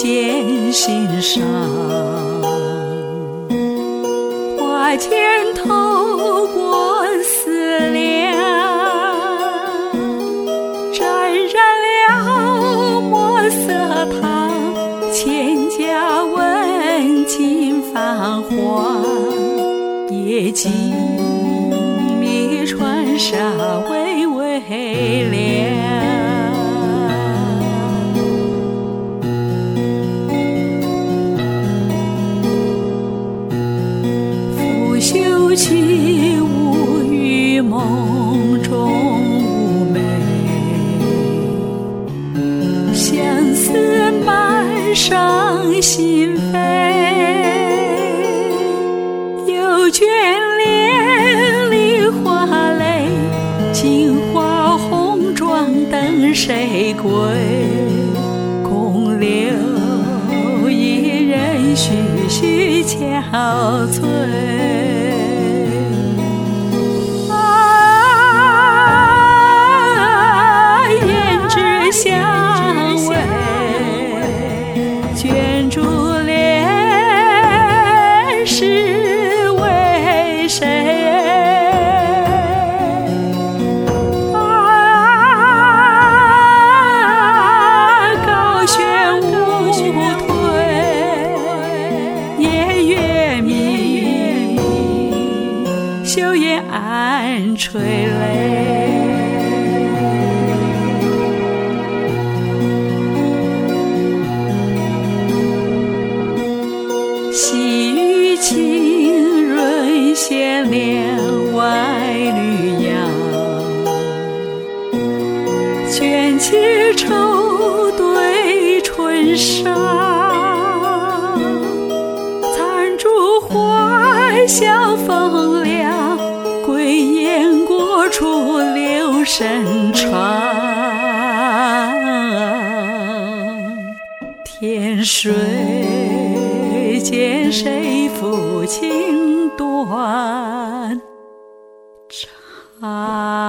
见心上，花间透过思量，沾染了墨色烫，千家文景繁华，夜静谧川沙微微亮。休起舞于梦中妩媚，相思满上心扉，有眷恋梨花泪，金花红妆等谁归？空留一人徐徐憔悴。相偎卷珠帘，是为谁？高悬无退，夜月明，袖烟暗垂泪。细雨浸润弦帘外绿杨，卷起愁对春伤，残烛怀晓风凉，归雁过处留声长。天水见谁抚情断肠。